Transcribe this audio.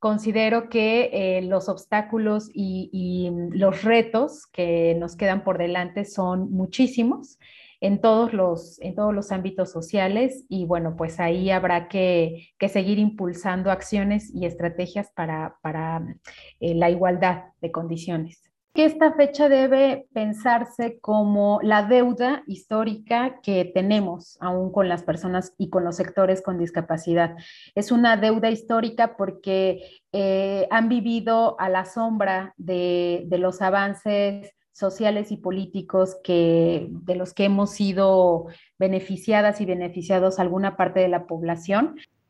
considero que los obstáculos y los retos que nos quedan por delante son muchísimos en todos los ámbitos sociales y bueno, pues ahí habrá que seguir impulsando acciones y estrategias para la igualdad de condiciones. Que esta fecha debe pensarse como la deuda histórica que tenemos aún con las personas y con los sectores con discapacidad. Es una deuda histórica porque han vivido a la sombra de los avances sociales y políticos de los que hemos sido beneficiadas y beneficiados alguna parte de la población.